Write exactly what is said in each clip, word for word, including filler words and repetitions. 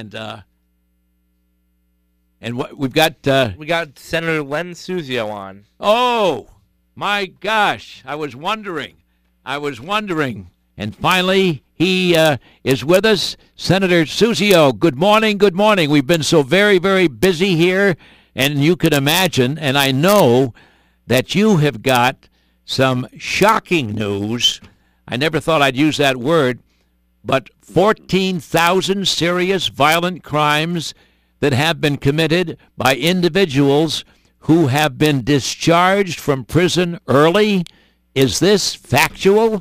And uh, and what we've got? Uh, We got Senator Len Suzio on. oh my gosh! I was wondering. I was wondering, and finally he uh, is with us, Senator Suzio. Good morning. Good morning. We've been so very, very busy here, and you can imagine, and I know that you have got some shocking news. I never thought I'd use that word, but fourteen thousand serious violent crimes that have been committed by individuals who have been discharged from prison early. Is this factual?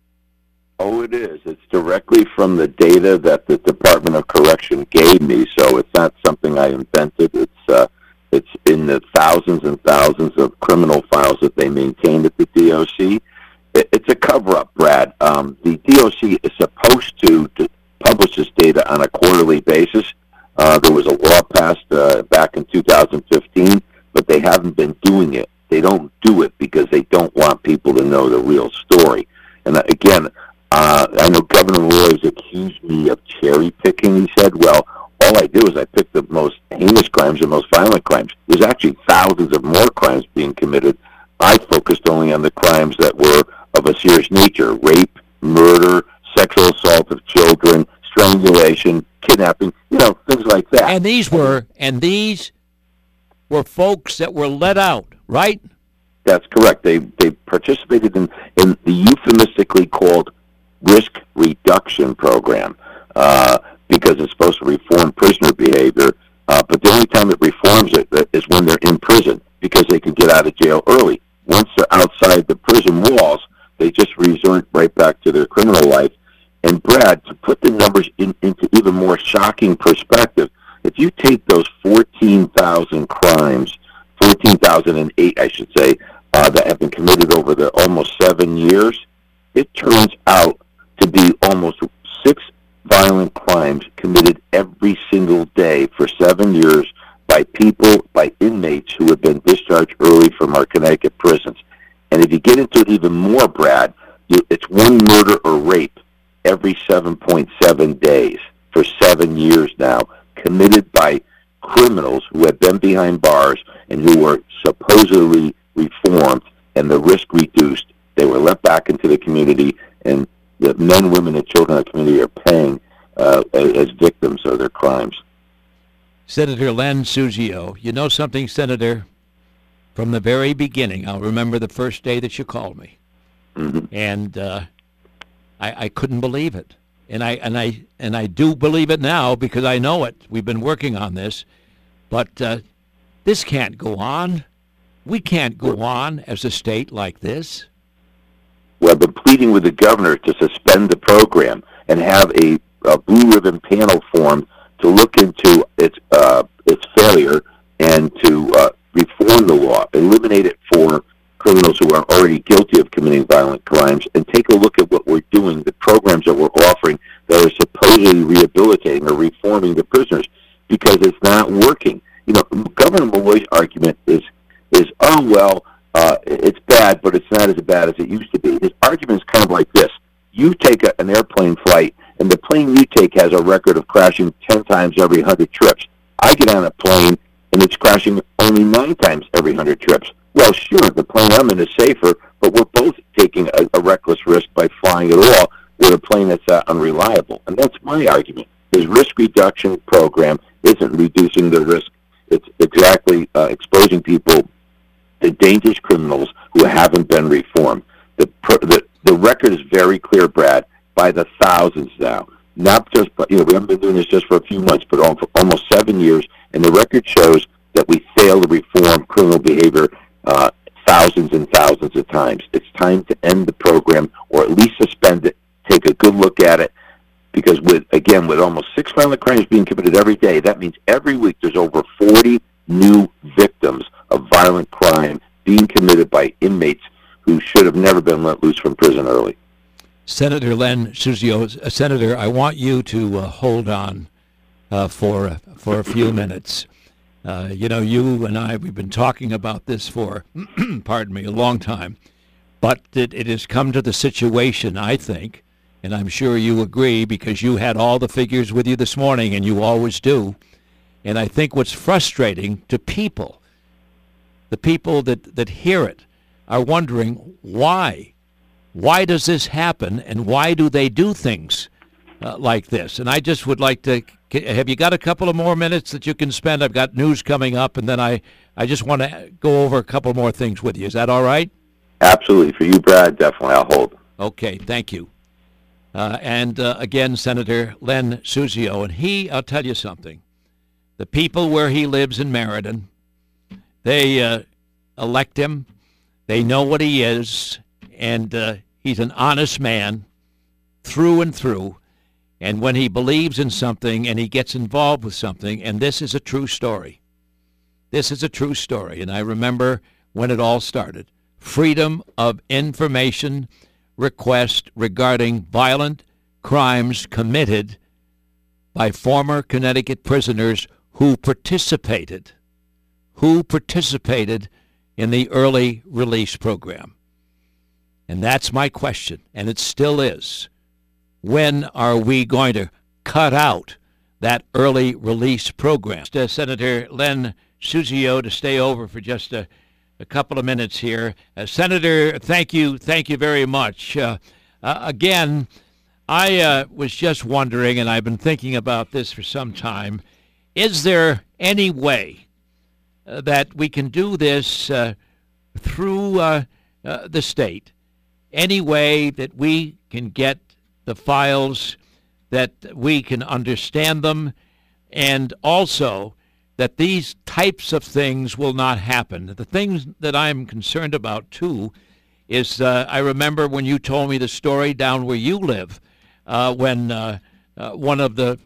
Oh, it is. It's directly from the data that the Department of Correction gave me, so it's not something I invented. It's uh, it's in the thousands and thousands of criminal files that they maintain at the D O C. It, it's a cover-up, Brad. Um, the D O C is supposed to, to publish this data on a quarterly basis. Uh, there was a law passed uh, back in two thousand fifteen, but they haven't been doing it. They don't do it because they don't want people to know the real story. And uh, again, uh, I know Governor Roy has accused me of cherry picking. He said, well, all I do is I pick the most heinous crimes and most violent crimes. There's actually thousands of more crimes being committed. I focused only on the crimes that were of a serious nature: rape, murder, sexual assault of children, strangulation, kidnapping, you know, things like that. And these were, and these were folks that were let out, right? That's correct. They they participated in, in the euphemistically called risk reduction program uh, because it's supposed to reform prisoner behavior. Uh, but the only time it reforms it is when they're in prison because they can get out of jail early. Once they're outside the prison walls, they just resort right back to their criminal life. And Brad, to put the numbers in, into even more shocking perspective, if you take those fourteen thousand crimes, fourteen thousand eight, I should say, uh, that have been committed over the almost seven years, it turns out to be almost six violent crimes committed every single day for seven years by people, by inmates who have been discharged early from our Connecticut prisons. And if you get into it even more, Brad, you, it's one murder or rape every seven point seven days for seven years now, committed by criminals who have been behind bars and who were supposedly reformed and the risk reduced. They were let back into the community, and the men, women, and children in the community are paying uh, as victims of their crimes. Senator Len Suzio, you know something, Senator? From the very beginning, I'll remember the first day that you called me, Mm-hmm. and uh, I, I couldn't believe it, and I and I and I do believe it now because I know it. We've been working on this, but uh, this can't go on. We can't go on as a state like this. Well, I've been pleading with the governor to suspend the program and have a, a blue ribbon panel formed to look into its uh, its failure and to uh, reform the law, eliminate it for criminals who are already guilty of committing violent crimes, and take a look at what we're doing, the programs that we're offering that are supposedly rehabilitating or reforming the prisoners, because it's not working. You know, Governor Malloy's argument is, is oh, well, uh, it's bad, but it's not as bad as it used to be. His argument is kind of like this. You take a, an airplane flight, and the plane you take has a record of crashing ten times every one hundred trips. I get on a plane, and it's crashing only nine times every one hundred trips. Well, sure, the plane I'm in is safer, but we're both taking a, a reckless risk by flying at all with a plane that's uh, unreliable. And that's my argument. His risk reduction program isn't reducing the risk. It's exactly uh, exposing people to dangerous criminals who haven't been reformed. The, the, the record is very clear, Brad, by the thousands now. Not just, you know, we haven't been doing this just for a few months, but for almost seven years, and the record shows that we fail to reform criminal behavior uh, thousands and thousands of times. It's time to end the program, or at least suspend it, take a good look at it, because with, again, with almost six violent crimes being committed every day, that means every week there's over forty new victims of violent crime being committed by inmates who should have never been let loose from prison early. Senator Len Suzio, uh, Senator, I want you to uh, hold on uh, for uh, for a few minutes. Uh, you know, you and I, we've been talking about this for, pardon me, a long time. But it, it has come to the situation, I think, and I'm sure you agree because you had all the figures with you this morning, and you always do. And I think what's frustrating to people, the people that, that hear it, are wondering why. Why does this happen, and why do they do things uh, like this? And I just would like to, have you got a couple of more minutes that you can spend? I've got news coming up, and then I, I just want to go over a couple more things with you. Is that all right? Absolutely. For you, Brad, definitely. I'll hold. Okay, thank you. Uh, and uh, again, Senator Len Suzio, and he, I'll tell you something. The people where he lives in Meriden, they uh, elect him. They know what he is, and uh, he's an honest man through and through. And when he believes in something and he gets involved with something, and this is a true story. This is a true story, and I remember when it all started. Freedom of information request regarding violent crimes committed by former Connecticut prisoners who participated, who participated in the early release program. And that's my question, and it still is. When are we going to cut out that early release program? Uh, Senator Len Suzio to stay over for just a, a couple of minutes here. Uh, Senator, thank you, thank you very much. Uh, uh, again, I uh, was just wondering, and I've been thinking about this for some time, is there any way uh, that we can do this uh, through uh, uh, the state? Any way that we can get the files, that we can understand them, and also that these types of things will not happen. The things that I'm concerned about, too, is uh, I remember when you told me the story down where you live, uh, when uh, uh, one of the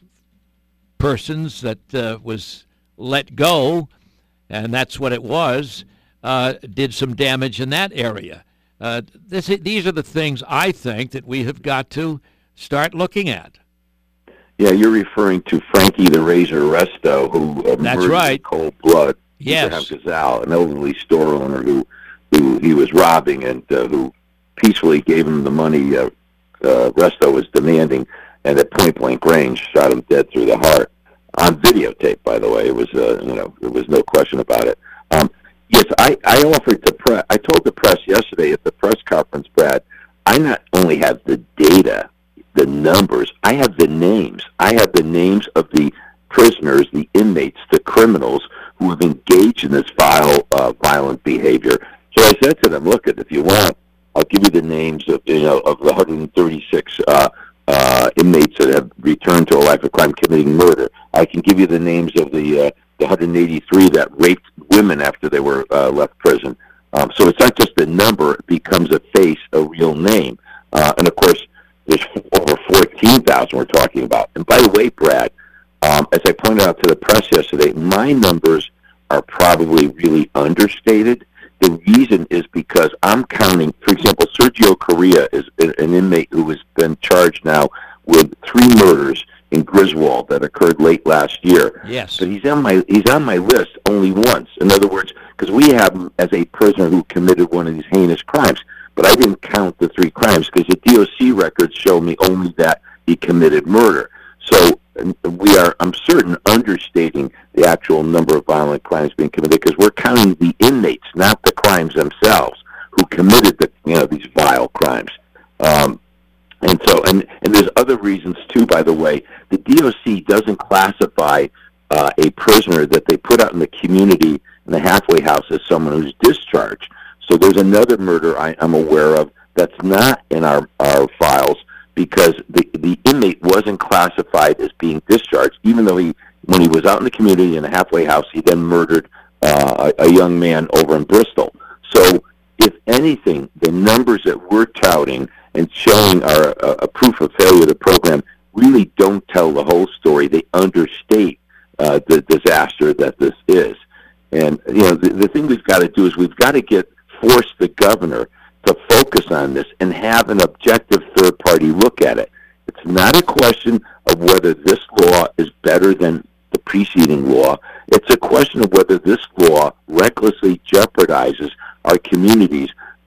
persons that uh, was let go, and that's what it was, uh, did some damage in that area. Uh, this, these are the things I think that we have got to start looking at. Yeah, you're referring to Frankie the Razor Resto, who uh, That's murdered right. in cold blood. Yes. Abraham Gazal, an elderly store owner who, who he was robbing and uh, who peacefully gave him the money uh, uh, Resto was demanding, and at point-blank range shot him dead through the heart. On videotape, by the way. It was, uh, you know, there was no question about it. Um, Yes, I, I offered the press. I told the press yesterday at the press conference, Brad, I not only have the data, the numbers, I have the names. I have the names of the prisoners, the inmates, the criminals who have engaged in this vile, uh, violent behavior. So I said to them, look, if you want, I'll give you the names of, you know, of the one hundred thirty-six uh, uh, inmates that have returned to a life of crime committing murder. I can give you the names of the uh, the one hundred eighty-three that raped women after they were uh, left prison. Um, so it's not just a number, it becomes a face, a real name. Uh, and of course, there's over fourteen thousand we're talking about. And by the way, Brad, um, as I pointed out to the press yesterday, my numbers are probably really understated. The reason is because I'm counting, for example, Sergio Correa is an inmate who has been charged now with three murders in Griswold that occurred late last year. Yes. But he's on my he's on my list only once. In other words, because we have him as a prisoner who committed one of these heinous crimes. But I didn't count the three crimes because the D O C records show me only that he committed murder. So we are, I'm certain, understating the actual number of violent crimes being committed because we're counting the inmates, not the crimes themselves, who committed the you know these vile crimes. Um, And so, and, and there's other reasons too, by the way. The D O C doesn't classify uh, a prisoner that they put out in the community in the halfway house as someone who's discharged. So there's another murder I, I'm aware of that's not in our, our files because the, the inmate wasn't classified as being discharged, even though he, when he was out in the community in a halfway house, he then murdered uh, a, a young man over in Bristol. So if anything, the numbers that we're touting and showing our uh, a proof of failure of the program really don't tell the whole story. They understate uh, the disaster that this is. And, you know, the, the thing we've got to do is we've got to get, force the governor to focus on this and have an objective third-party look at it. It's not a question of whether this law is better than the preceding law. It's a question of whether this law recklessly jeopardizes our communities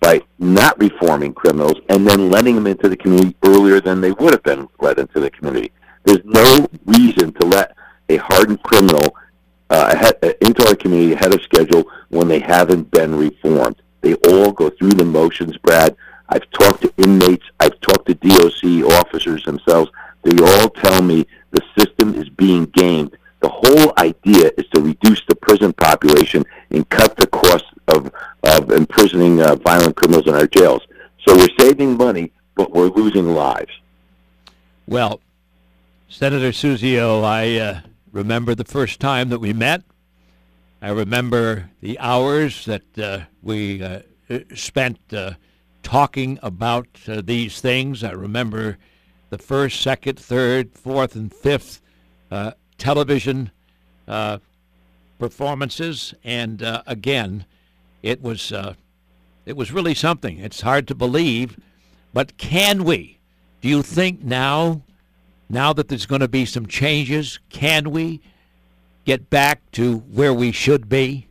by not reforming criminals and then letting them into the community earlier than they would have been let into the community. There's no reason to let a hardened criminal uh, ahead, uh, into our community ahead of schedule when they haven't been reformed. They all go through the motions, Brad. I've talked to inmates. I've talked to D O C officers themselves. They all tell me the system is being gamed. The whole idea is to reduce the prison population and cut the cost of, of imprisoning uh, violent criminals in our jails. So we're saving money, but we're losing lives. Well, Senator Suzzio, I uh, remember the first time that we met. I remember the hours that uh, we uh, spent uh, talking about uh, these things. I remember the first, second, third, fourth, and fifth uh, television uh, performances, and uh, again, it was uh, it was really something. It's hard to believe, but can we? Do you think now, now that there's going to be some changes, can we get back to where we should be?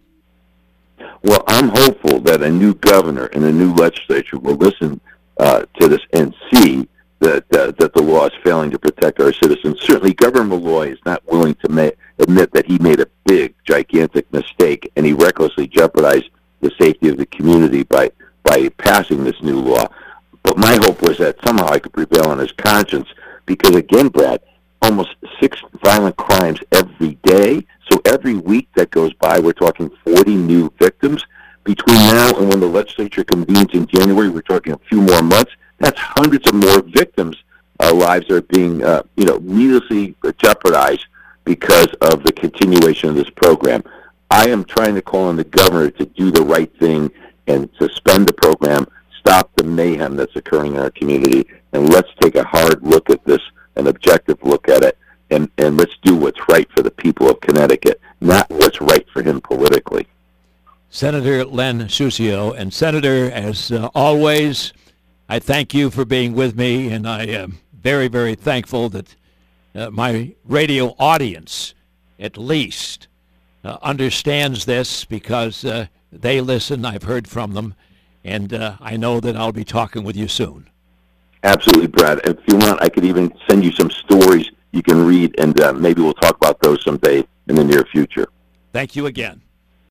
Well, I'm hopeful that a new governor and a new legislature will listen uh, to this and see that uh, that the law is failing to protect our citizens. Certainly, Governor Malloy is not willing to ma- admit that he made a big, gigantic mistake, and he recklessly jeopardized the safety of the community by by passing this new law. But my hope was that somehow I could prevail on his conscience, because again, Brad, almost six violent crimes every day. So every week that goes by, we're talking forty new victims. Between now and when the legislature convenes in January, we're talking a few more months. That's hundreds of more victims' uh, lives are being, uh, you know, needlessly jeopardized because of the continuation of this program. I am trying to call on the governor to do the right thing and suspend the program, stop the mayhem that's occurring in our community, and let's take a hard look at this, an objective look at it, and, and let's do what's right for the people of Connecticut, not what's right for him politically. Senator Len Suzzio, and Senator, as uh, always, I thank you for being with me, and I am very, very thankful that uh, my radio audience, at least, uh, understands this, because uh, they listen. I've heard from them, and uh, I know that I'll be talking with you soon. Absolutely, Brad. If you want, I could even send you some stories you can read, and uh, maybe we'll talk about those someday in the near future. Thank you again.